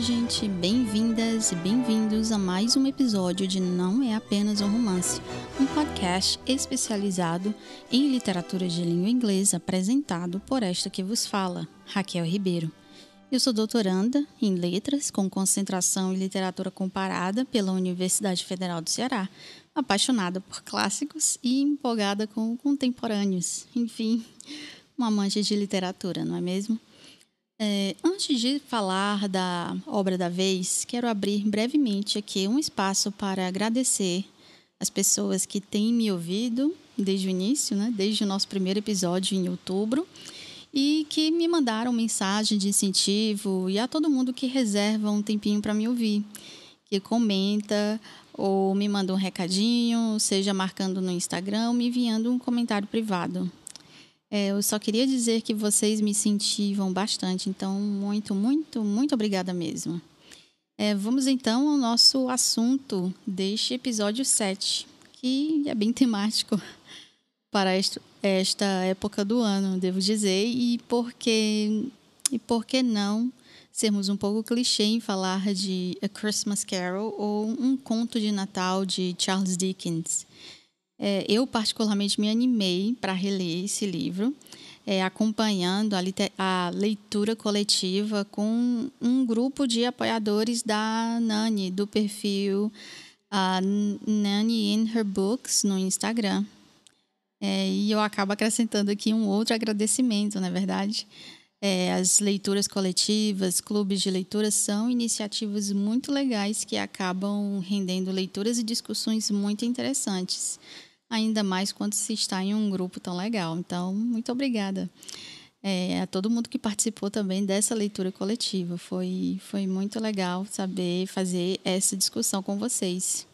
gente! Bem-vindas e bem-vindos a mais um episódio de Não é Apenas um Romance, um podcast especializado em literatura de língua inglesa apresentado por esta que vos fala, Raquel Ribeiro. Eu sou doutoranda em Letras, com concentração em Literatura Comparada pela Universidade Federal do Ceará, apaixonada por clássicos e empolgada com contemporâneos. Enfim, uma amante de literatura, não é mesmo? Antes de falar da obra da vez, quero abrir brevemente aqui um espaço para agradecer as pessoas que têm me ouvido desde o início, desde o nosso primeiro episódio em outubro, e que me mandaram mensagem de incentivo, e a todo mundo que reserva um tempinho para me ouvir, que comenta ou me manda um recadinho, seja marcando no Instagram ou me enviando um comentário privado. Eu só queria dizer que vocês me incentivam bastante, então muito, muito, muito obrigada mesmo. Vamos então ao nosso assunto deste episódio 7, que é bem temático para esta época do ano, devo dizer, e por que não sermos um pouco clichê em falar de A Christmas Carol ou Um Conto de Natal de Charles Dickens. Eu particularmente me animei para reler esse livro, acompanhando a leitura coletiva com um grupo de apoiadores da Nani, do perfil Nani in Her Books no Instagram. E eu acabo acrescentando aqui um outro agradecimento, na verdade. As leituras coletivas, clubes de leitura são iniciativas muito legais que acabam rendendo leituras e discussões muito interessantes, ainda mais quando se está em um grupo tão legal. Então, muito obrigada a todo mundo que participou também dessa leitura coletiva. Foi muito legal saber fazer essa discussão com vocês.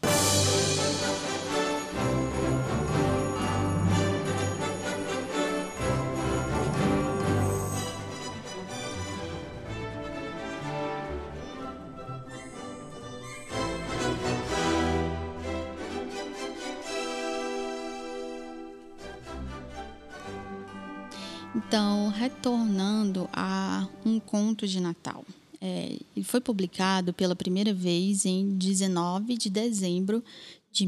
Então, retornando a Um Conto de Natal. Ele foi publicado pela primeira vez em 19 de dezembro de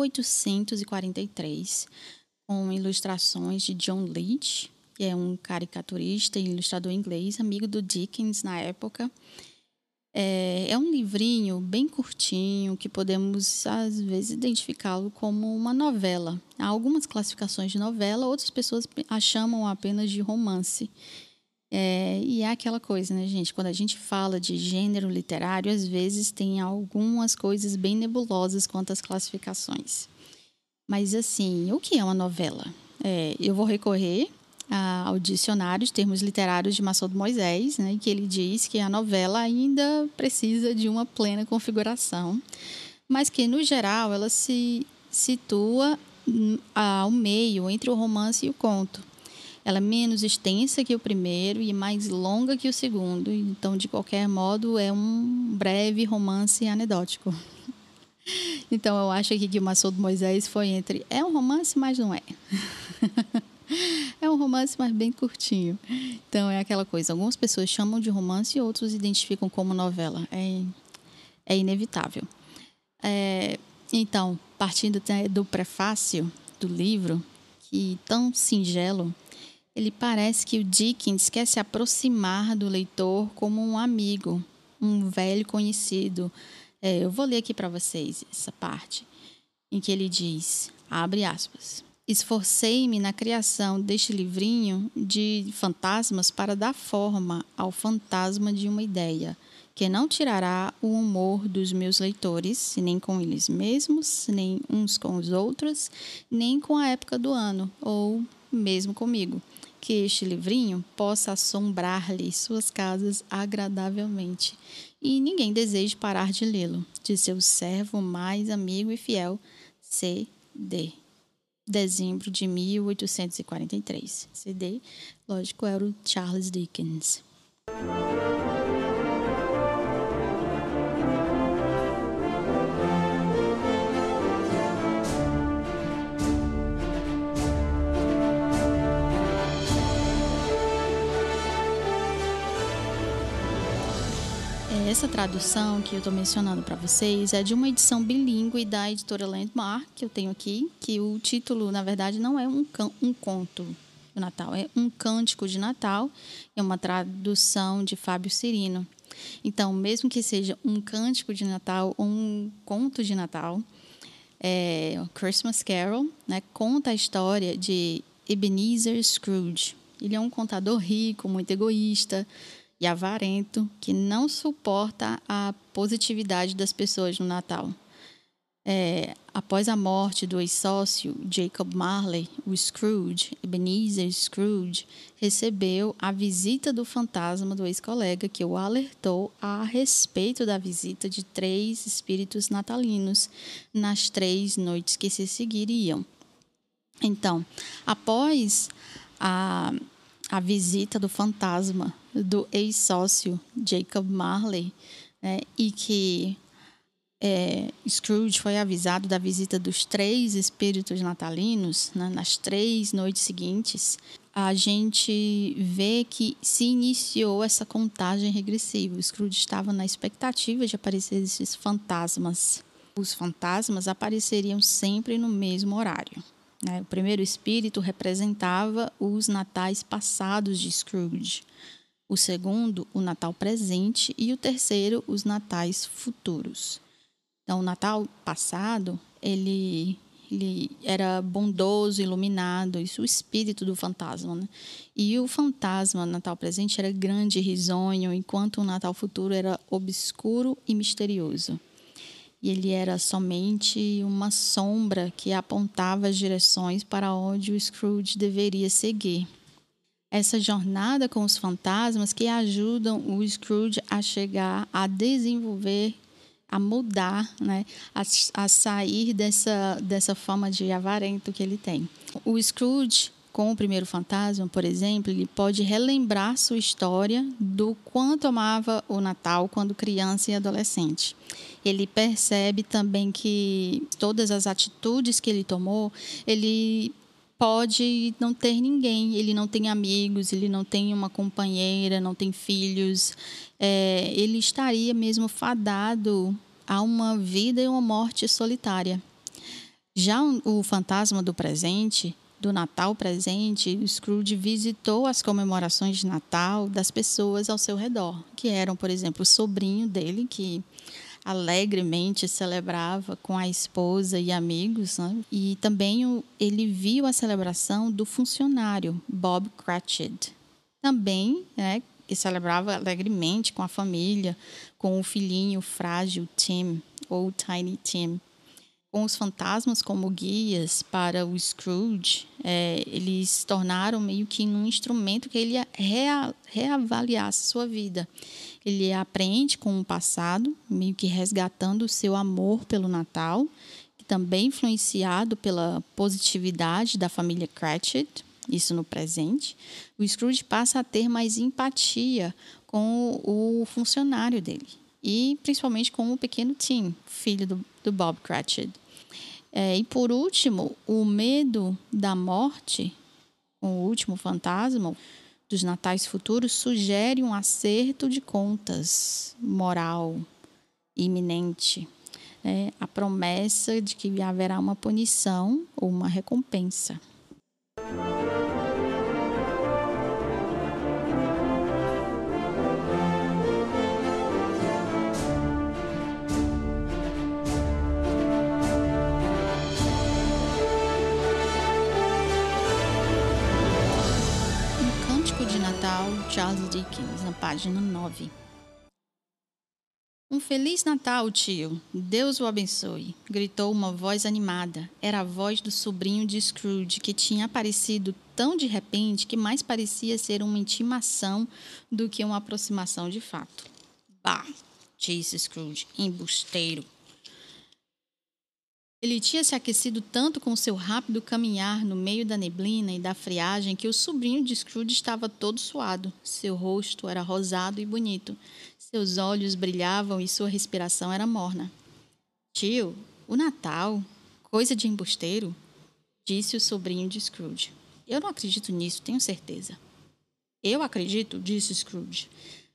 1843, com ilustrações de John Leech, que é um caricaturista e ilustrador inglês, amigo do Dickens na época. É um livrinho bem curtinho que podemos, às vezes, identificá-lo como uma novela. Há algumas classificações de novela, outras pessoas a chamam apenas de romance. E é aquela coisa, né, gente? Quando a gente fala de gênero literário, às vezes tem algumas coisas bem nebulosas quanto às classificações. Mas, assim, o que é uma novela? Eu vou recorrer ao dicionário de termos literários de Massoud Moisés, né, que ele diz que a novela ainda precisa de uma plena configuração, mas que, no geral, ela se situa ao meio, entre o romance e o conto. Ela é menos extensa que o primeiro e mais longa que o segundo, então, de qualquer modo, é um breve romance anedótico. Então, eu acho aqui que o Massoud Moisés foi entre é um romance, mas não é. É um romance, mas bem curtinho. Então, é aquela coisa. Algumas pessoas chamam de romance e outros identificam como novela. É inevitável. Então, partindo do prefácio do livro, que tão singelo, ele parece que o Dickens quer se aproximar do leitor como um amigo, um velho conhecido. Eu vou ler aqui para vocês essa parte, em que ele diz, abre aspas, esforcei-me na criação deste livrinho de fantasmas para dar forma ao fantasma de uma ideia, que não tirará o humor dos meus leitores, nem com eles mesmos, nem uns com os outros, nem com a época do ano, ou mesmo comigo, que este livrinho possa assombrar-lhe suas casas agradavelmente, e ninguém deseje parar de lê-lo, de seu servo mais amigo e fiel, C.D. Dezembro de 1843. C.D., lógico, era o Charles Dickens. Essa tradução que eu estou mencionando para vocês é de uma edição bilíngue da editora Landmark, que eu tenho aqui, que o título, na verdade, não é um conto do Natal, é um cântico de Natal, é uma tradução de Fábio Cirino. Então, mesmo que seja um cântico de Natal ou um conto de Natal, Christmas Carol, né, conta a história de Ebenezer Scrooge. Ele é um contador rico, muito egoísta e avarento, que não suporta a positividade das pessoas no Natal. Após a morte do ex-sócio Jacob Marley, o Scrooge, Ebenezer Scrooge, recebeu a visita do fantasma do ex-colega, que o alertou a respeito da visita de 3 espíritos natalinos nas 3 noites que se seguiriam. Então, após a visita do fantasma do ex-sócio Jacob Marley, né, e que Scrooge foi avisado da visita dos 3 espíritos natalinos, né, nas 3 noites seguintes, a gente vê que se iniciou essa contagem regressiva. O Scrooge estava na expectativa de aparecer esses fantasmas. Os fantasmas apareceriam sempre no mesmo horário. O primeiro espírito representava os natais passados de Scrooge. O segundo, o Natal presente. E o terceiro, os natais futuros. Então, o Natal passado, ele era bondoso, iluminado, isso o espírito do fantasma, né? E o fantasma, no Natal presente, era grande e risonho, enquanto o Natal futuro era obscuro e misterioso. E ele era somente uma sombra que apontava as direções para onde o Scrooge deveria seguir. Essa jornada com os fantasmas que ajudam o Scrooge a chegar a desenvolver, a mudar, né? a sair dessa forma de avarento que ele tem. O Scrooge, com o primeiro fantasma, por exemplo, ele pode relembrar sua história do quanto amava o Natal quando criança e adolescente. Ele percebe também que todas as atitudes que ele tomou, ele pode não ter ninguém, ele não tem amigos, ele não tem uma companheira, não tem filhos. Ele estaria mesmo fadado a uma vida e uma morte solitária. Já o fantasma do presente, do Natal presente, o Scrooge visitou as comemorações de Natal das pessoas ao seu redor, que eram, por exemplo, o sobrinho dele, que alegremente celebrava com a esposa e amigos, né? E também ele viu a celebração do funcionário Bob Cratchit, também, né, que celebrava alegremente com a família, com o filhinho frágil Tim, ou Tiny Tim. Com os fantasmas como guias para o Scrooge, eles se tornaram meio que um instrumento que ele reavaliasse sua vida. Ele aprende com o passado, meio que resgatando o seu amor pelo Natal, também influenciado pela positividade da família Cratchit, isso no presente. O Scrooge passa a ter mais empatia com o funcionário dele e principalmente com o pequeno Tim, filho do Bob Cratchit. E por último, o medo da morte, com o último fantasma dos natais futuros, sugere um acerto de contas moral iminente, a promessa de que haverá uma punição ou uma recompensa. Charles Dickens, na página 9. Um Feliz Natal, tio! Deus o abençoe! Gritou uma voz animada. Era a voz do sobrinho de Scrooge, que tinha aparecido tão de repente que mais parecia ser uma intimação do que uma aproximação de fato. Bah! Disse Scrooge, embusteiro. Ele tinha se aquecido tanto com seu rápido caminhar no meio da neblina e da friagem que o sobrinho de Scrooge estava todo suado. Seu rosto era rosado e bonito. Seus olhos brilhavam e sua respiração era morna. Tio, o Natal? Coisa de embusteiro? Disse o sobrinho de Scrooge. Eu não acredito nisso, tenho certeza. Eu acredito, disse Scrooge.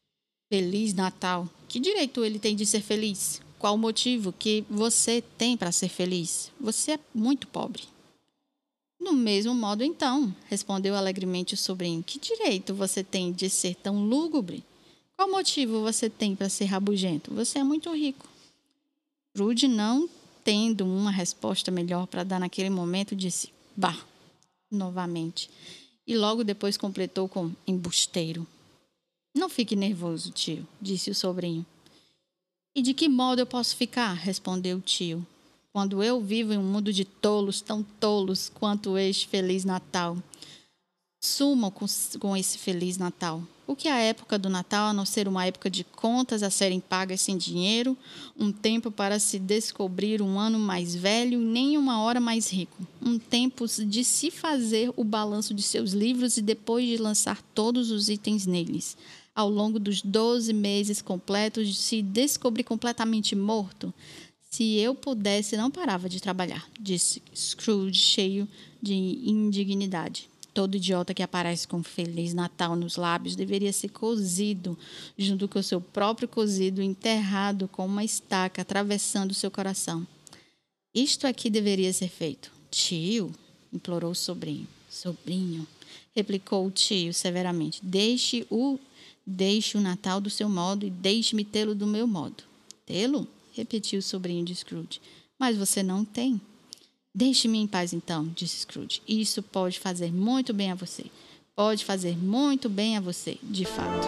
Feliz Natal. Que direito ele tem de ser feliz? Qual o motivo que você tem para ser feliz? Você é muito pobre. Do mesmo modo, então, respondeu alegremente o sobrinho. Que direito você tem de ser tão lúgubre? Qual motivo você tem para ser rabugento? Você é muito rico. Scrooge, não tendo uma resposta melhor para dar naquele momento, disse: Bah! Novamente. E logo depois completou com embusteiro. Não fique nervoso, tio, disse o sobrinho. E de que modo eu posso ficar? Respondeu o tio. Quando eu vivo em um mundo de tolos, tão tolos quanto este Feliz Natal. Sumam com esse Feliz Natal. O que é a época do Natal, a não ser uma época de contas a serem pagas sem dinheiro, um tempo para se descobrir um ano mais velho e nem uma hora mais rico, um tempo de se fazer o balanço de seus livros e depois de lançar todos os itens neles. Ao longo dos 12 meses completos, de se descobrir completamente morto. Se eu pudesse, não parava de trabalhar, disse Scrooge, cheio de indignidade. Todo idiota que aparece com Feliz Natal nos lábios deveria ser cozido, junto com o seu próprio cozido, enterrado com uma estaca atravessando seu coração. Isto aqui deveria ser feito. Tio, implorou o sobrinho. Sobrinho, replicou o tio severamente. Deixe o Natal do seu modo e deixe-me tê-lo do meu modo. Tê-lo? Repetiu o sobrinho de Scrooge. Mas você não tem. Deixe-me em paz, então, disse Scrooge. Isso pode fazer muito bem a você. Pode fazer muito bem a você, de fato.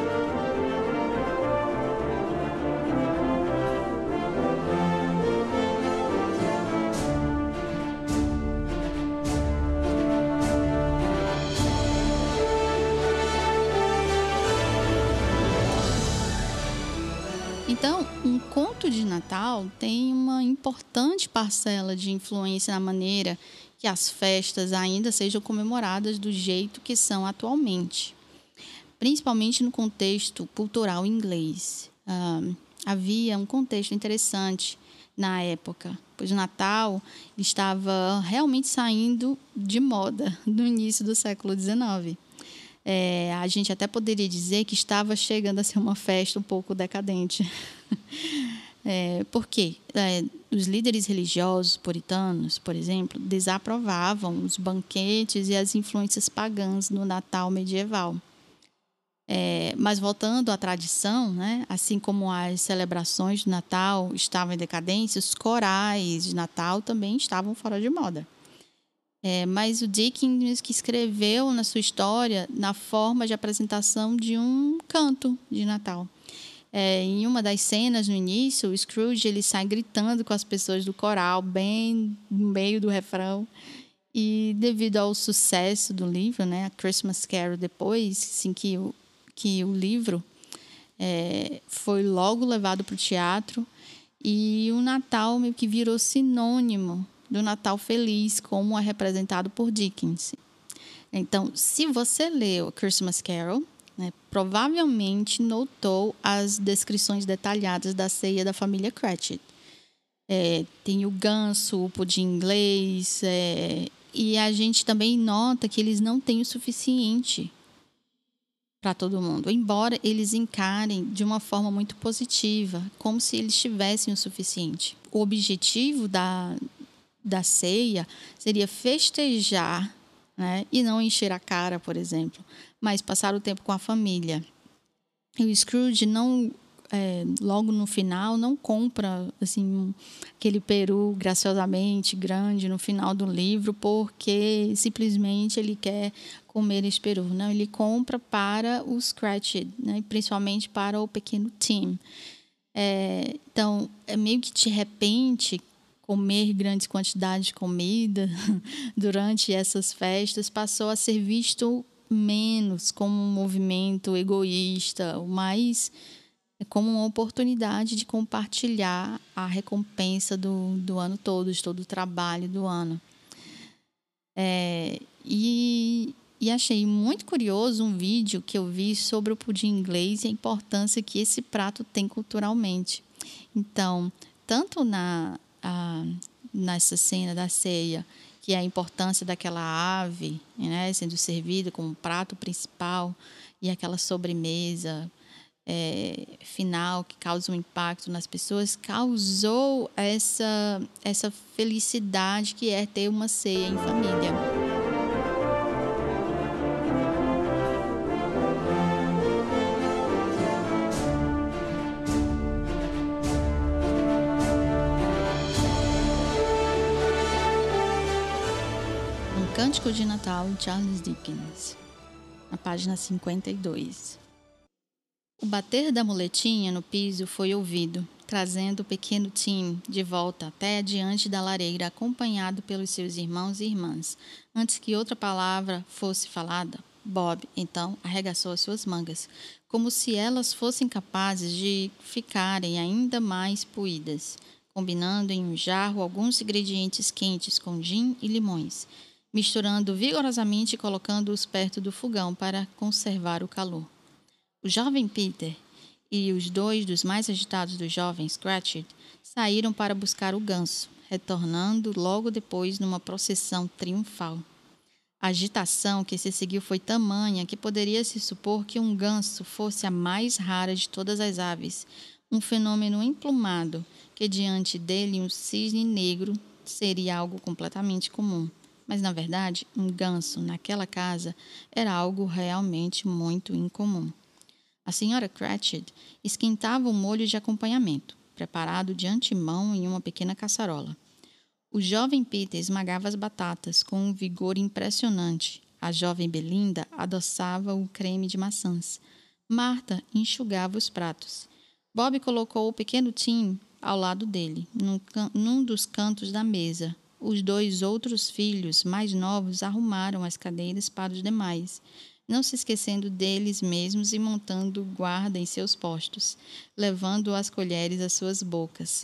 Então, um conto de Natal tem uma importante parcela de influência na maneira que as festas ainda sejam comemoradas do jeito que são atualmente, principalmente no contexto cultural inglês. Havia um contexto interessante na época, pois o Natal estava realmente saindo de moda no início do século XIX. A gente até poderia dizer que estava chegando a ser uma festa um pouco decadente. Por quê? Os líderes religiosos puritanos, por exemplo, desaprovavam os banquetes e as influências pagãs no Natal medieval. Mas voltando à tradição, né, assim como as celebrações do Natal estavam em decadência, os corais de Natal também estavam fora de moda. Mas o Dickens que escreveu na sua história na forma de apresentação de um canto de Natal. Em uma das cenas no início, o Scrooge ele sai gritando com as pessoas do coral, bem no meio do refrão. E devido ao sucesso do livro, né, a Christmas Carol, depois assim, que o livro foi logo levado para o teatro, e o Natal meio que virou sinônimo do Natal feliz, como é representado por Dickens. Então, se você leu a Christmas Carol, né, provavelmente notou as descrições detalhadas da ceia da família Cratchit. Tem o ganso, o pudim inglês, e a gente também nota que eles não têm o suficiente para todo mundo, embora eles encarem de uma forma muito positiva, como se eles tivessem o suficiente. O objetivo da ceia seria festejar, né, e não encher a cara, por exemplo, mas passar o tempo com a família. E o Scrooge logo no final, não compra assim, aquele peru graciosamente grande no final do livro porque simplesmente ele quer comer esse peru. Não, ele compra para os Cratchit, né, principalmente para o pequeno Tim. Então, meio que de repente, comer grandes quantidades de comida durante essas festas passou a ser visto menos como um movimento egoísta, mais como uma oportunidade de compartilhar a recompensa do ano todo, de todo o trabalho do ano. E achei muito curioso um vídeo que eu vi sobre o pudim inglês e a importância que esse prato tem culturalmente. Então, tanto nessa cena da ceia, que é a importância daquela ave, né, sendo servida como prato principal, e aquela sobremesa final, que causa um impacto nas pessoas, causou essa felicidade que é ter uma ceia em família. Um Cântico de Natal, Charles Dickens, na página 52. O bater da muletinha no piso foi ouvido, trazendo o pequeno Tim de volta até adiante da lareira, acompanhado pelos seus irmãos e irmãs. Antes que outra palavra fosse falada, Bob, então, arregaçou as suas mangas, como se elas fossem capazes de ficarem ainda mais poídas, combinando em um jarro alguns ingredientes quentes com gin e limões, misturando vigorosamente e colocando-os perto do fogão para conservar o calor. O jovem Peter e os dois dos mais agitados dos jovens, Cratchit, saíram para buscar o ganso, retornando logo depois numa procissão triunfal. A agitação que se seguiu foi tamanha que poderia-se supor que um ganso fosse a mais rara de todas as aves, um fenômeno emplumado que diante dele um cisne negro seria algo completamente comum. Mas, na verdade, um ganso naquela casa era algo realmente muito incomum. A senhora Cratchit esquentava um molho de acompanhamento, preparado de antemão em uma pequena caçarola. O jovem Peter esmagava as batatas com um vigor impressionante. A jovem Belinda adoçava o creme de maçãs. Marta enxugava os pratos. Bob colocou o pequeno Tim ao lado dele, num dos cantos da mesa. Os dois outros filhos mais novos arrumaram as cadeiras para os demais, não se esquecendo deles mesmos e montando guarda em seus postos, levando as colheres às suas bocas,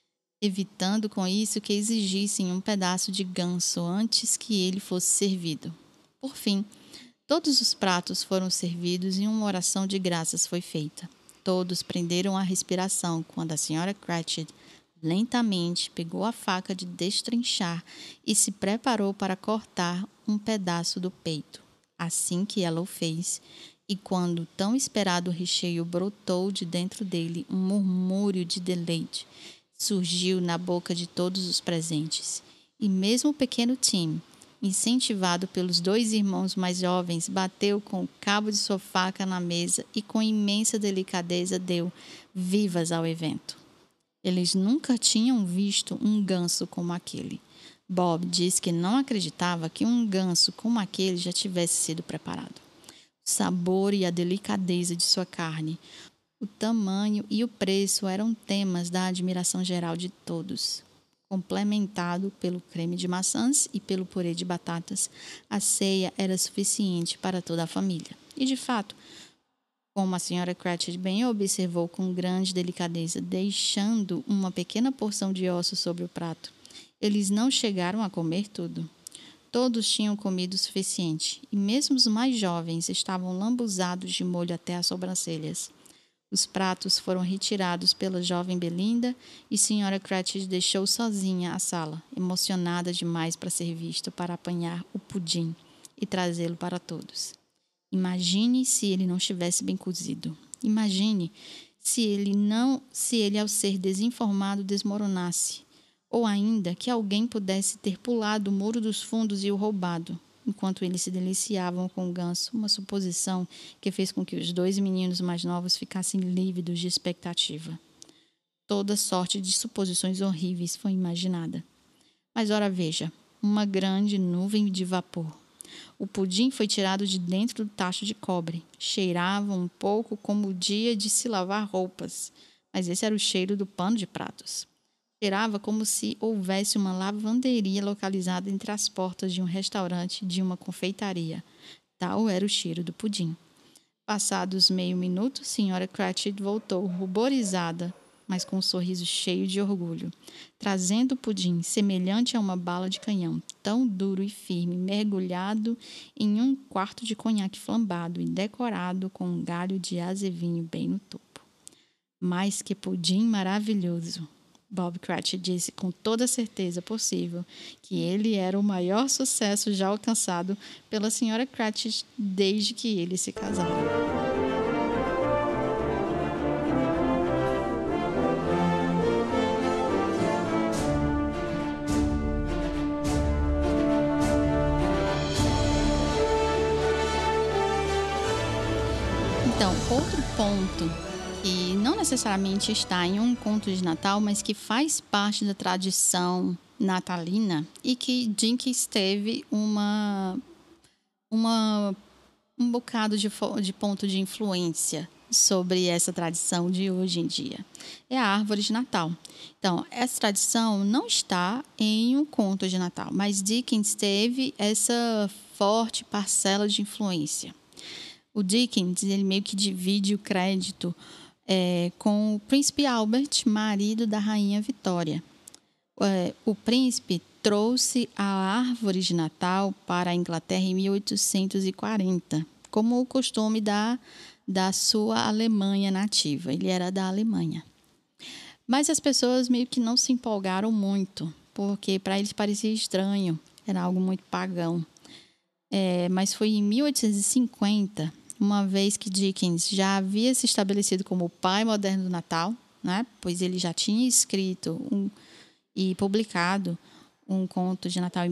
evitando com isso que exigissem um pedaço de ganso antes que ele fosse servido. Por fim, todos os pratos foram servidos e uma oração de graças foi feita. Todos prenderam a respiração quando a senhora Cratchit lentamente pegou a faca de destrinchar e se preparou para cortar um pedaço do peito. Assim que ela o fez, e quando o tão esperado recheio brotou de dentro dele, um murmúrio de deleite surgiu na boca de todos os presentes. E mesmo o pequeno Tim, incentivado pelos dois irmãos mais jovens, bateu com o cabo de sua faca na mesa e com imensa delicadeza deu vivas ao evento. Eles nunca tinham visto um ganso como aquele. Bob disse que não acreditava que um ganso como aquele já tivesse sido preparado. O sabor e a delicadeza de sua carne, o tamanho e o preço eram temas da admiração geral de todos. Complementado pelo creme de maçãs e pelo purê de batatas, a ceia era suficiente para toda a família. E, de fato, como a senhora Cratchit bem observou com grande delicadeza, deixando uma pequena porção de ossos sobre o prato, eles não chegaram a comer tudo. Todos tinham comido o suficiente, e mesmo os mais jovens estavam lambuzados de molho até as sobrancelhas. Os pratos foram retirados pela jovem Belinda e senhora Cratchit deixou sozinha a sala, emocionada demais para ser vista, para apanhar o pudim e trazê-lo para todos. Imagine se ele não estivesse bem cozido. Imagine se ele ao ser desinformado desmoronasse. Ou ainda que alguém pudesse ter pulado o muro dos fundos e o roubado, enquanto eles se deliciavam com o ganso, uma suposição que fez com que os dois meninos mais novos ficassem lívidos de expectativa. Toda sorte de suposições horríveis foi imaginada. Mas ora veja, uma grande nuvem de vapor. O pudim foi tirado de dentro do tacho de cobre. Cheirava um pouco como o dia de se lavar roupas, mas esse era o cheiro do pano de pratos. Cheirava como se houvesse uma lavanderia localizada entre as portas de um restaurante de uma confeitaria. Tal era o cheiro do pudim. Passados meio minuto, senhora Cratchit voltou, ruborizada, mas com um sorriso cheio de orgulho, trazendo o pudim semelhante a uma bala de canhão, tão duro e firme, mergulhado em um quarto de conhaque flambado e decorado com um galho de azevinho bem no topo. Mais que pudim maravilhoso! Bob Cratchit disse com toda a certeza possível que ele era o maior sucesso já alcançado pela senhora Cratchit desde que eles se casaram. Então, outro ponto que não necessariamente está em um conto de Natal, mas que faz parte da tradição natalina e que Dickens teve um bocado de ponto de influência sobre essa tradição de hoje em dia. É a árvore de Natal. Então, essa tradição não está em um conto de Natal, mas Dickens teve essa forte parcela de influência. O Dickens, ele meio que divide o crédito com o príncipe Albert, marido da rainha Vitória. O príncipe trouxe a árvore de Natal para a Inglaterra em 1840, como o costume da sua Alemanha nativa. Ele era da Alemanha. Mas as pessoas meio que não se empolgaram muito, porque para eles parecia estranho, era algo muito pagão. Mas foi em 1850, uma vez que Dickens já havia se estabelecido como o pai moderno do Natal, né? Pois ele já tinha escrito e publicado um conto de Natal em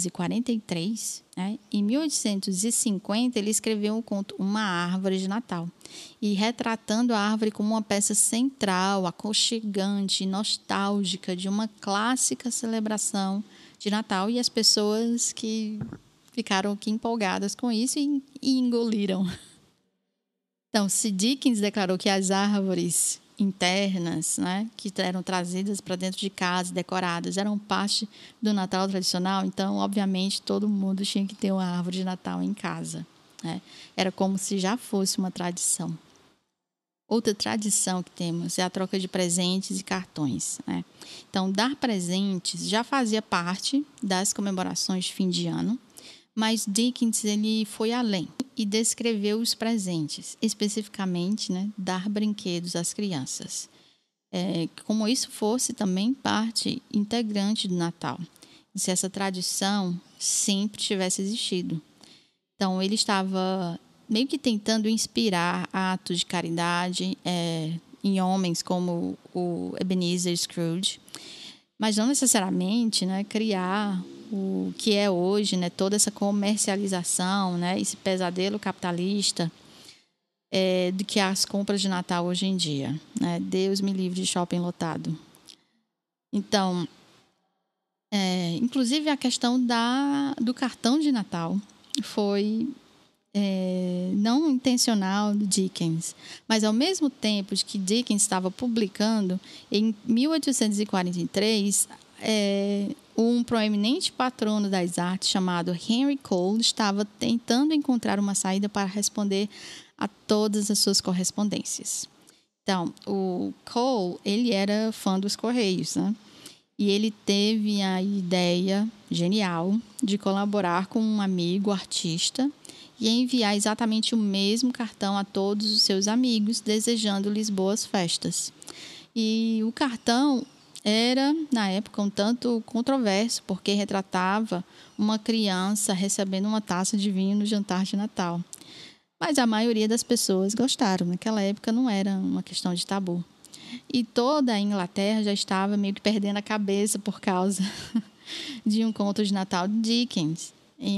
1843. Né? Em 1850, ele escreveu um conto, Uma Árvore de Natal, e retratando a árvore como uma peça central, aconchegante, nostálgica de uma clássica celebração de Natal, e as pessoas que ficaram aqui empolgadas com isso e engoliram. Então, se Dickens declarou que as árvores internas, né, que eram trazidas para dentro de casa, decoradas, eram parte do Natal tradicional, então, obviamente, todo mundo tinha que ter uma árvore de Natal em casa. Né? Era como se já fosse uma tradição. Outra tradição que temos é a troca de presentes e cartões. Né? Então, dar presentes já fazia parte das comemorações de fim de ano, mas Dickens ele foi além e descreveu os presentes, especificamente, né, dar brinquedos às crianças. Como isso fosse também parte integrante do Natal, se essa tradição sempre tivesse existido. Então, ele estava meio que tentando inspirar atos de caridade em homens como o Ebenezer Scrooge, mas não necessariamente, né, criar o que é hoje, né, toda essa comercialização, né, esse pesadelo capitalista do que as compras de Natal hoje em dia. Né? Deus me livre de shopping lotado. Então, inclusive a questão do cartão de Natal foi não intencional do Dickens, mas ao mesmo tempo que Dickens estava publicando, em 1843, um proeminente patrono das artes chamado Henry Cole estava tentando encontrar uma saída para responder a todas as suas correspondências. Então, o Cole, ele era fã dos Correios, né? E ele teve a ideia genial de colaborar com um amigo artista e enviar exatamente o mesmo cartão a todos os seus amigos, desejando-lhes boas festas. E o cartão era, na época, um tanto controverso, porque retratava uma criança recebendo uma taça de vinho no jantar de Natal. Mas a maioria das pessoas gostaram. Naquela época não era uma questão de tabu. E toda a Inglaterra já estava meio que perdendo a cabeça por causa de um conto de Natal de Dickens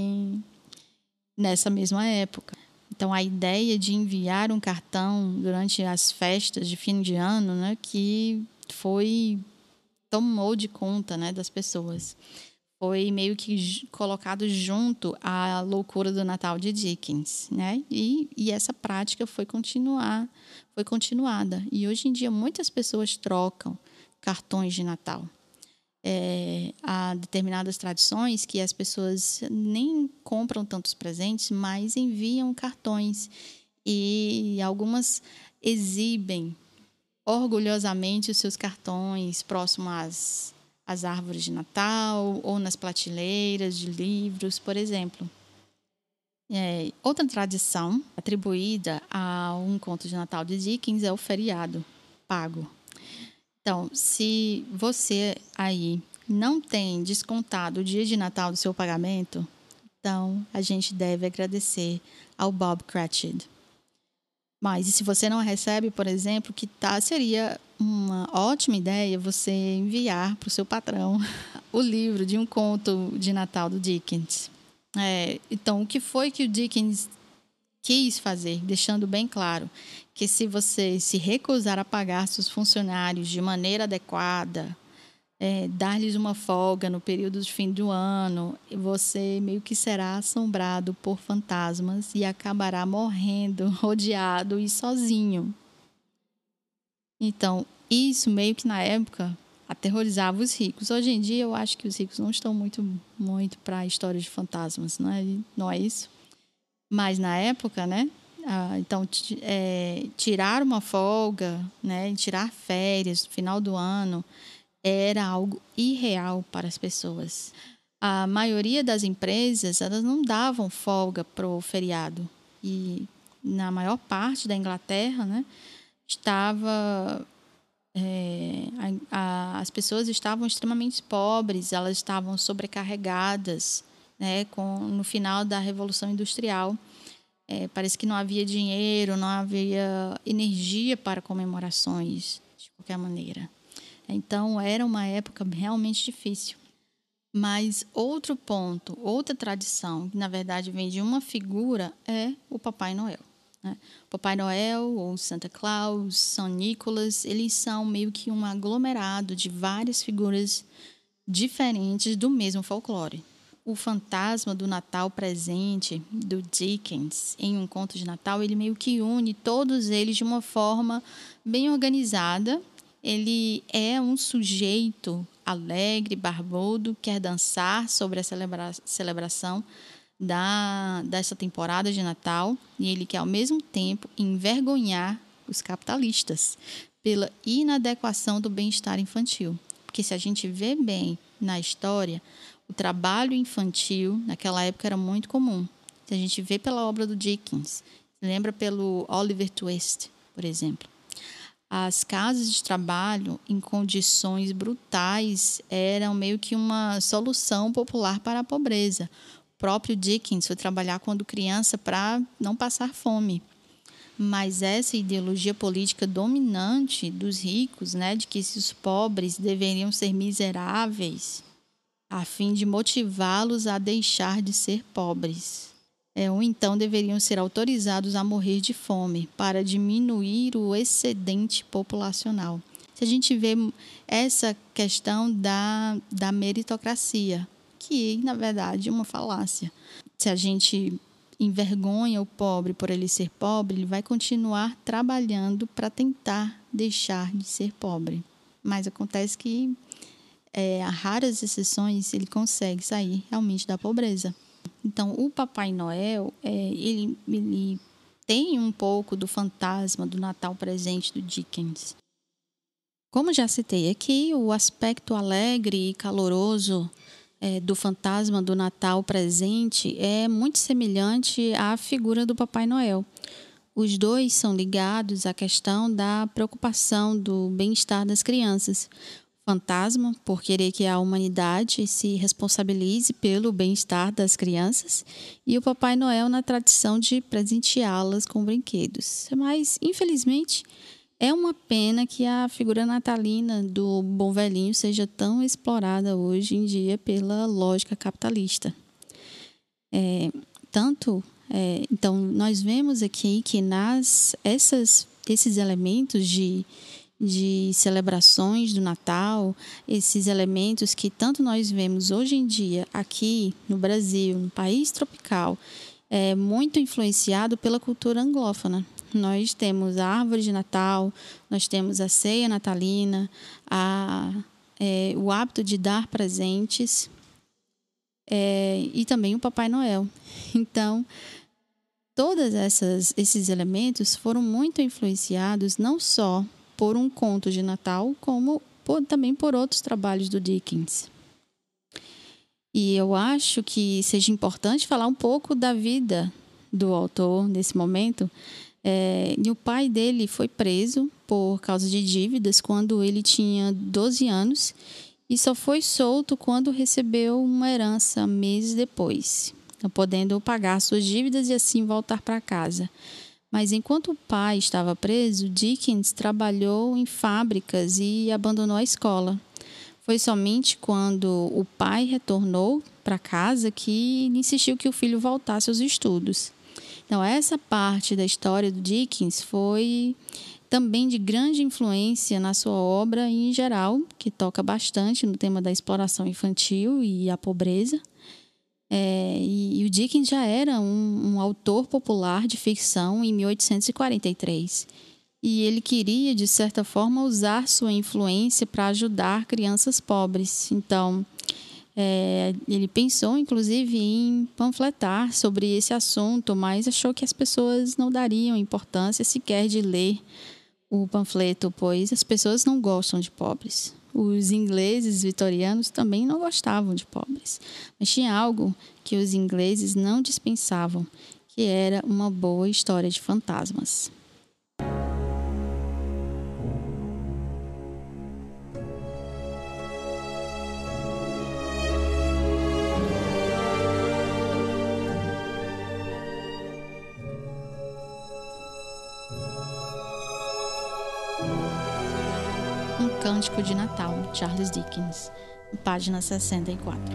nessa mesma época. Então, a ideia de enviar um cartão durante as festas de fim de ano, né, que tomou de conta, né, das pessoas. Foi meio que colocado junto à loucura do Natal de Dickens, né? E essa prática foi continuada. E hoje em dia muitas pessoas trocam cartões de Natal. Há determinadas tradições que as pessoas nem compram tantos presentes, mas enviam cartões. E algumas exibem orgulhosamente os seus cartões próximos às árvores de Natal ou nas prateleiras de livros, por exemplo. Outra tradição atribuída a um conto de Natal de Dickens é o feriado pago. Então, se você aí não tem descontado o dia de Natal do seu pagamento, então a gente deve agradecer ao Bob Cratchit. Mas e se você não recebe, por exemplo, seria uma ótima ideia você enviar para o seu patrão o livro de um conto de Natal do Dickens. Então, o que foi que o Dickens quis fazer, deixando bem claro que se você se recusar a pagar seus funcionários de maneira adequada, dar-lhes uma folga no período de fim do ano, você meio que será assombrado por fantasmas e acabará morrendo, odiado e sozinho. Então, isso meio que na época aterrorizava os ricos. Hoje em dia eu acho que os ricos não estão muito para histórias de fantasmas, não é isso? Mas na época, né? Então, tirar uma folga, né? Tirar férias no final do ano era algo irreal para as pessoas. A maioria das empresas, elas não davam folga para o feriado. E na maior parte da Inglaterra, né? As pessoas estavam extremamente pobres, elas estavam sobrecarregadas, né? No final da Revolução Industrial. Parece que não havia dinheiro, não havia energia para comemorações, de qualquer maneira. Então, era uma época realmente difícil. Mas outro ponto, outra tradição, que na verdade vem de uma figura, é o Papai Noel. Né? O Papai Noel, ou Santa Claus, São Nicolas, eles são meio que um aglomerado de várias figuras diferentes do mesmo folclore. O fantasma do Natal presente, do Dickens, em Um Conto de Natal, ele meio que une todos eles de uma forma bem organizada. Ele é um sujeito alegre, barbudo, quer dançar sobre a celebração dessa temporada de Natal, e ele quer, ao mesmo tempo, envergonhar os capitalistas pela inadequação do bem-estar infantil. Porque se a gente vê bem na história, o trabalho infantil naquela época era muito comum. Se a gente vê pela obra do Dickens, lembra pelo Oliver Twist, por exemplo. As casas de trabalho em condições brutais eram meio que uma solução popular para a pobreza. O próprio Dickens foi trabalhar quando criança para não passar fome. Mas essa ideologia política dominante dos ricos, né, de que os pobres deveriam ser miseráveis, a fim de motivá-los a deixar de ser pobres. Ou então deveriam ser autorizados a morrer de fome para diminuir o excedente populacional. Se a gente vê essa questão da meritocracia, que na verdade é uma falácia. Se a gente envergonha o pobre por ele ser pobre, ele vai continuar trabalhando para tentar deixar de ser pobre. Mas acontece que a raras exceções, ele consegue sair realmente da pobreza. Então, o Papai Noel, ele tem um pouco do fantasma do Natal presente do Dickens. Como já citei aqui, o aspecto alegre e caloroso do fantasma do Natal presente é muito semelhante à figura do Papai Noel. Os dois são ligados à questão da preocupação do bem-estar das crianças. Fantasma, por querer que a humanidade se responsabilize pelo bem-estar das crianças, e o Papai Noel na tradição de presenteá-las com brinquedos. Mas, infelizmente, é uma pena que a figura natalina do bom velhinho seja tão explorada hoje em dia pela lógica capitalista. Então, nós vemos aqui que esses elementos de celebrações do Natal, esses elementos que tanto nós vemos hoje em dia aqui no Brasil, no país tropical, é muito influenciado pela cultura anglófona. Nós temos a árvore de Natal, nós temos a ceia natalina, o hábito de dar presentes e também o Papai Noel. Então, todos esses elementos foram muito influenciados não só por Um Conto de Natal, como também por outros trabalhos do Dickens. E eu acho que seja importante falar um pouco da vida do autor nesse momento. E o pai dele foi preso por causa de dívidas quando ele tinha 12 anos e só foi solto quando recebeu uma herança meses depois, podendo pagar suas dívidas e assim voltar para casa. Mas enquanto o pai estava preso, Dickens trabalhou em fábricas e abandonou a escola. Foi somente quando o pai retornou para casa que insistiu que o filho voltasse aos estudos. Então, essa parte da história do Dickens foi também de grande influência na sua obra em geral, que toca bastante no tema da exploração infantil e a pobreza. E o Dickens já era um autor popular de ficção em 1843. E ele queria, de certa forma, usar sua influência para ajudar crianças pobres. Então, ele pensou, inclusive, em panfletar sobre esse assunto, mas achou que as pessoas não dariam importância sequer de ler o panfleto, pois as pessoas não gostam de pobres. Os ingleses vitorianos também não gostavam de pobres. Mas tinha algo que os ingleses não dispensavam, que era uma boa história de fantasmas. Um Cântico de Natal, Charles Dickens, página 64.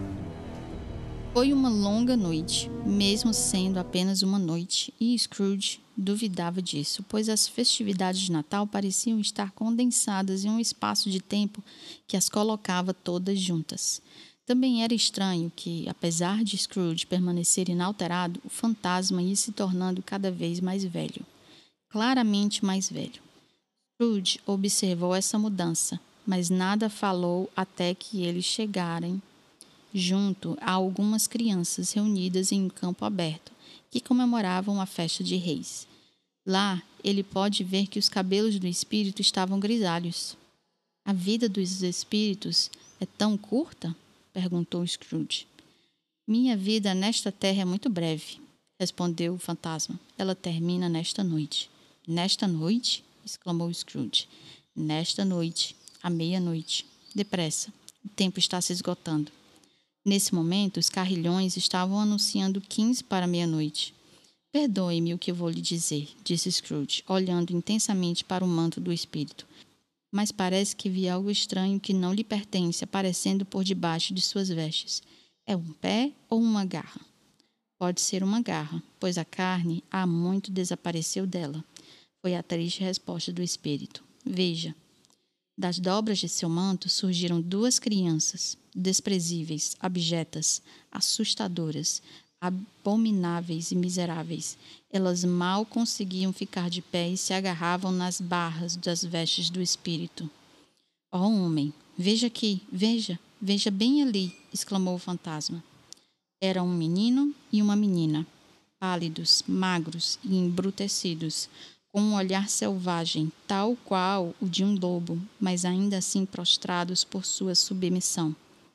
Foi uma longa noite, mesmo sendo apenas uma noite, e Scrooge duvidava disso, pois as festividades de Natal pareciam estar condensadas em um espaço de tempo que as colocava todas juntas. Também era estranho que, apesar de Scrooge permanecer inalterado, o fantasma ia se tornando cada vez mais velho, claramente mais velho. Scrooge observou essa mudança, mas nada falou até que eles chegarem junto a algumas crianças reunidas em um campo aberto, que comemoravam a festa de reis. Lá, ele pode ver que os cabelos do espírito estavam grisalhos. A vida dos espíritos é tão curta? Perguntou Scrooge. Minha vida nesta terra é muito breve, respondeu o fantasma. Ela termina nesta noite. Nesta noite? Exclamou Scrooge. Nesta noite, à meia-noite. Depressa, o tempo está se esgotando. Nesse momento, os carrilhões estavam anunciando 15 para meia-noite. Perdoe-me o que eu vou lhe dizer, disse Scrooge, olhando intensamente para o manto do espírito. Mas parece que vi algo estranho que não lhe pertence aparecendo por debaixo de suas vestes. É um pé ou uma garra? Pode ser uma garra, pois a carne há muito desapareceu dela. Foi a triste resposta do espírito. Veja. Das dobras de seu manto surgiram duas crianças, desprezíveis, abjetas, assustadoras, abomináveis e miseráveis. Elas mal conseguiam ficar de pé e se agarravam nas barras das vestes do espírito. Ó homem, veja aqui, veja bem ali, exclamou o fantasma. Era um menino e uma menina, pálidos, magros e embrutecidos, com um olhar selvagem, tal qual o de um lobo, mas ainda assim prostrados por sua submissão.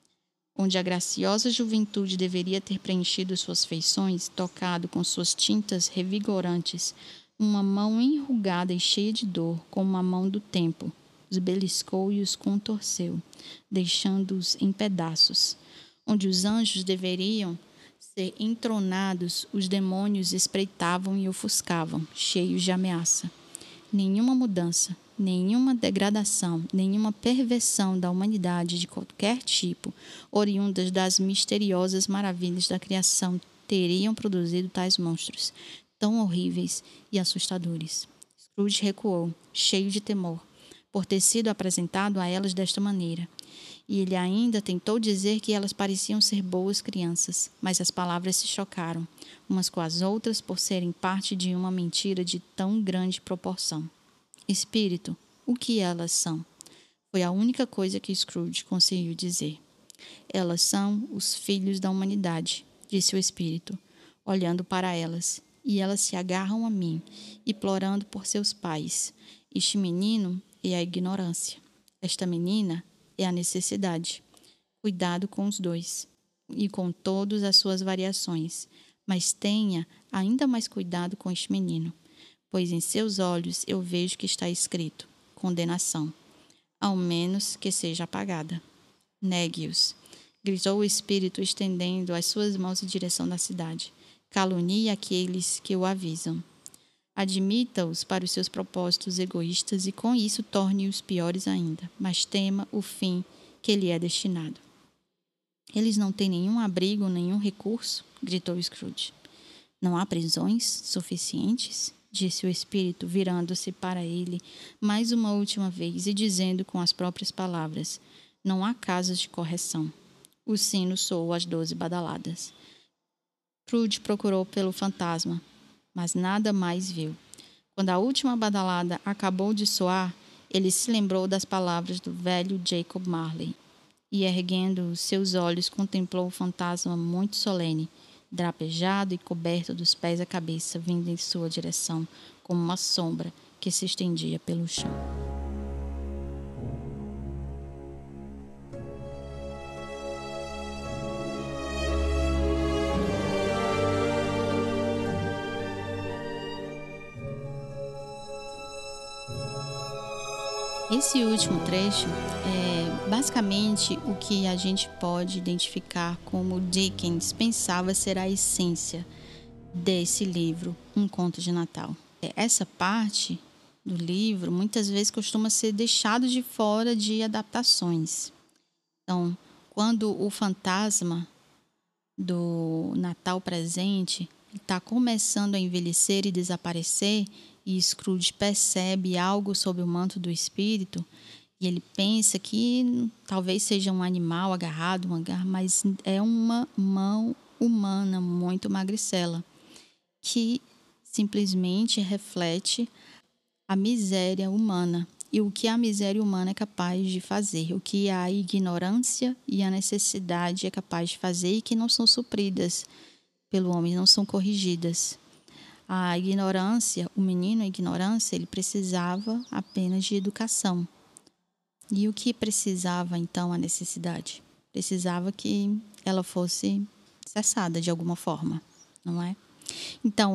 Onde a graciosa juventude deveria ter preenchido suas feições, tocado com suas tintas revigorantes, uma mão enrugada e cheia de dor, como a mão do tempo, os beliscou e os contorceu, deixando-os em pedaços. Onde os anjos deveriam ser entronados, os demônios espreitavam e ofuscavam, cheios de ameaça. Nenhuma mudança, nenhuma degradação, nenhuma perversão da humanidade de qualquer tipo, oriundas das misteriosas maravilhas da criação, teriam produzido tais monstros, tão horríveis e assustadores. Scrooge recuou, cheio de temor, por ter sido apresentado a elas desta maneira. E ele ainda tentou dizer que elas pareciam ser boas crianças, mas as palavras se chocaram, umas com as outras por serem parte de uma mentira de tão grande proporção. Espírito, o que elas são? Foi a única coisa que Scrooge conseguiu dizer. Elas são os filhos da humanidade, disse o espírito, olhando para elas, e elas se agarram a mim, implorando por seus pais. Este menino é a ignorância. Esta menina é a necessidade. Cuidado com os dois, e com todas as suas variações, mas tenha ainda mais cuidado com este menino, pois em seus olhos eu vejo que está escrito condenação, ao menos que seja apagada. Negue-os, gritou o espírito, estendendo as suas mãos em direção da cidade. Calunie aqueles que o avisam. Admita-os para os seus propósitos egoístas e com isso torne-os piores ainda, mas tema o fim que lhe é destinado. Eles não têm nenhum abrigo, nenhum recurso, gritou Scrooge. Não há prisões suficientes? Disse o espírito, virando-se para ele mais uma última vez e dizendo com as próprias palavras: não há casas de correção. O sino soou as 12 badaladas. Scrooge procurou pelo fantasma, mas nada mais viu. Quando a última badalada acabou de soar, ele se lembrou das palavras do velho Jacob Marley e, erguendo seus olhos, contemplou o fantasma muito solene, drapejado e coberto dos pés à cabeça, vindo em sua direção como uma sombra que se estendia pelo chão. Esse último trecho é basicamente o que a gente pode identificar como Dickens pensava ser a essência desse livro, Um Conto de Natal. Essa parte do livro muitas vezes costuma ser deixado de fora de adaptações. Então, quando o fantasma do Natal presente está começando a envelhecer e desaparecer, e Scrooge percebe algo sob o manto do espírito, e ele pensa que talvez seja um animal agarrado, mas é uma mão humana muito magricela, que simplesmente reflete a miséria humana e o que a miséria humana é capaz de fazer, o que a ignorância e a necessidade é capaz de fazer e que não são supridas pelo homem, não são corrigidas. A ignorância, o menino, a ignorância, ele precisava apenas de educação. E o que precisava, então, a necessidade? Precisava que ela fosse cessada de alguma forma, não é? Então,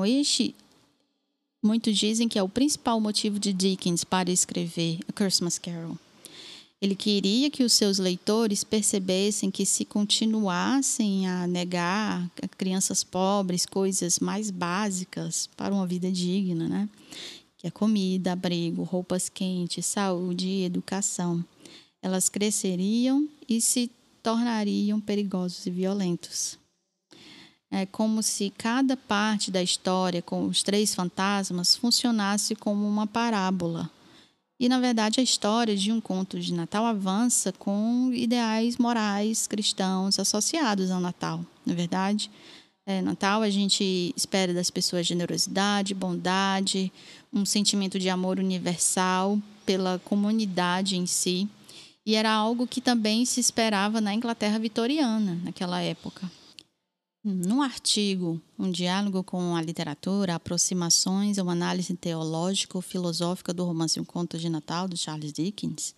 muitos dizem que é o principal motivo de Dickens para escrever A Christmas Carol. Ele queria que os seus leitores percebessem que se continuassem a negar a crianças pobres coisas mais básicas para uma vida digna, né? Que é comida, abrigo, roupas quentes, saúde e educação, elas cresceriam e se tornariam perigosos e violentos. É como se cada parte da história com os 3 fantasmas funcionasse como uma parábola. E, na verdade, a história de Um Conto de Natal avança com ideais morais cristãos associados ao Natal. Na verdade, Natal a gente espera das pessoas generosidade, bondade, um sentimento de amor universal pela comunidade em si. E era algo que também se esperava na Inglaterra vitoriana, naquela época. Num artigo, Um Diálogo com a Literatura, Aproximações a uma Análise Teológico-Filosófica do Romance Um Conto de Natal, de Charles Dickens,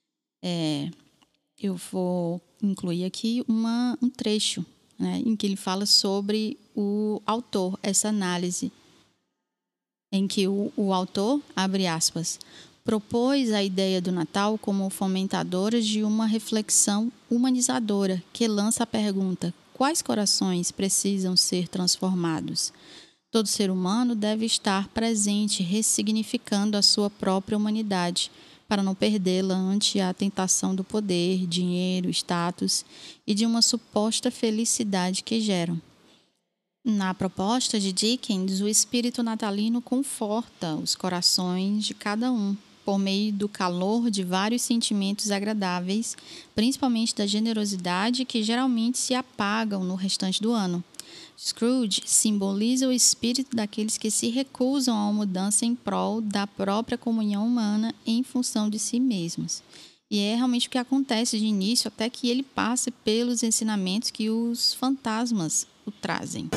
eu vou incluir aqui um trecho, né, em que ele fala sobre o autor, essa análise, em que o autor, abre aspas, propôs a ideia do Natal como fomentadora de uma reflexão humanizadora que lança a pergunta: quais corações precisam ser transformados? Todo ser humano deve estar presente, ressignificando a sua própria humanidade, para não perdê-la ante a tentação do poder, dinheiro, status e de uma suposta felicidade que geram. Na proposta de Dickens, o espírito natalino conforta os corações de cada um, por meio do calor de vários sentimentos agradáveis, principalmente da generosidade, que geralmente se apagam no restante do ano. Scrooge simboliza o espírito daqueles que se recusam a uma mudança em prol da própria comunhão humana em função de si mesmos. E é realmente o que acontece de início até que ele passe pelos ensinamentos que os fantasmas o trazem.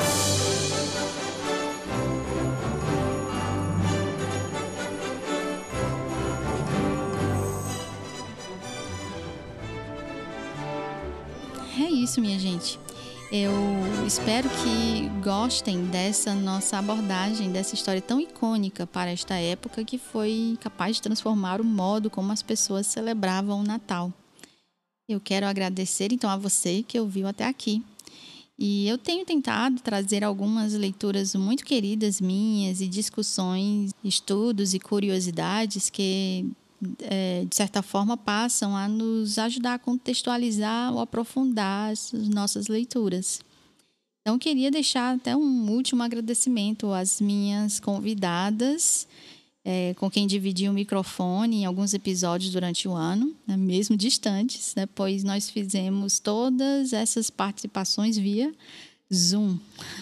É isso, minha gente. Eu espero que gostem dessa nossa abordagem, dessa história tão icônica para esta época, que foi capaz de transformar o modo como as pessoas celebravam o Natal. Eu quero agradecer então a você que ouviu até aqui. E eu tenho tentado trazer algumas leituras muito queridas minhas e discussões, estudos e curiosidades que, de certa forma, passam a nos ajudar a contextualizar ou aprofundar as nossas leituras. Então, queria deixar até um último agradecimento às minhas convidadas, com quem dividi o microfone em alguns episódios durante o ano, né, mesmo distantes, né, pois nós fizemos todas essas participações via Zoom.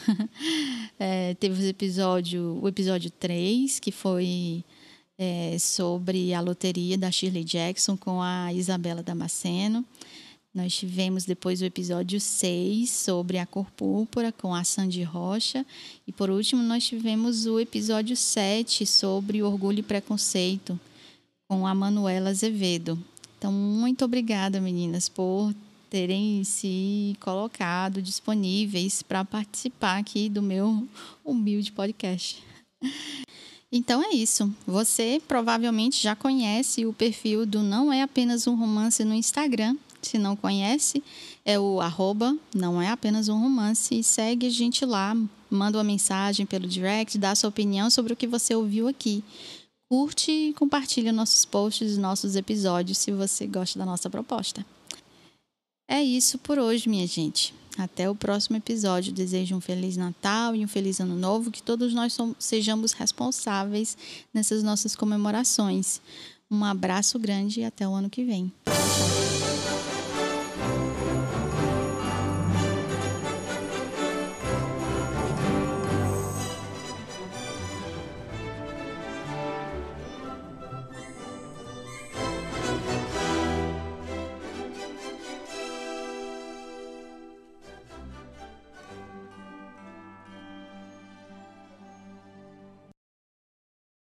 Teve o episódio 3, que foi sobre a loteria da Shirley Jackson com a Isabela Damasceno. Nós tivemos depois o episódio 6 sobre a cor púrpura com a Sandy Rocha. E por último nós tivemos o episódio 7 sobre orgulho e preconceito com a Manuela Azevedo. Então, muito obrigada, meninas, por terem se colocado disponíveis para participar aqui do meu humilde podcast. Então é isso. Você provavelmente já conhece o perfil do Não É Apenas um Romance no Instagram. Se não conhece, é o @NãoÉApenasUmRomance e segue a gente lá, manda uma mensagem pelo direct, dá sua opinião sobre o que você ouviu aqui. Curte e compartilha nossos posts e nossos episódios se você gosta da nossa proposta. É isso por hoje, minha gente. Até o próximo episódio. Desejo um Feliz Natal e um Feliz Ano Novo, que todos nós sejamos responsáveis nessas nossas comemorações. Um abraço grande e até o ano que vem. Tchau, tchau.